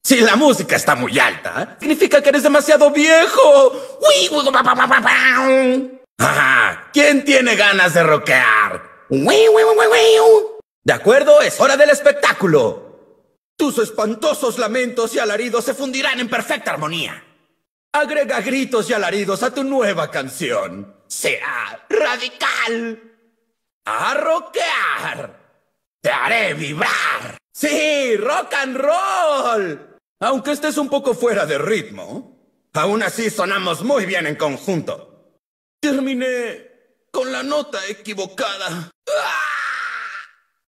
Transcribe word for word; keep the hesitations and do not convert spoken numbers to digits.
Si la música está muy alta, significa que eres demasiado viejo. Ajá, ¿quién tiene ganas de rockear? De acuerdo, es hora del espectáculo. Tus espantosos lamentos y alaridos se fundirán en perfecta armonía. Agrega gritos y alaridos a tu nueva canción. Será radical. A rockear. Te haré vibrar. Sí, rock and roll. Aunque estés un poco fuera de ritmo, aún así sonamos muy bien en conjunto. Terminé con la nota equivocada. ¡Ah!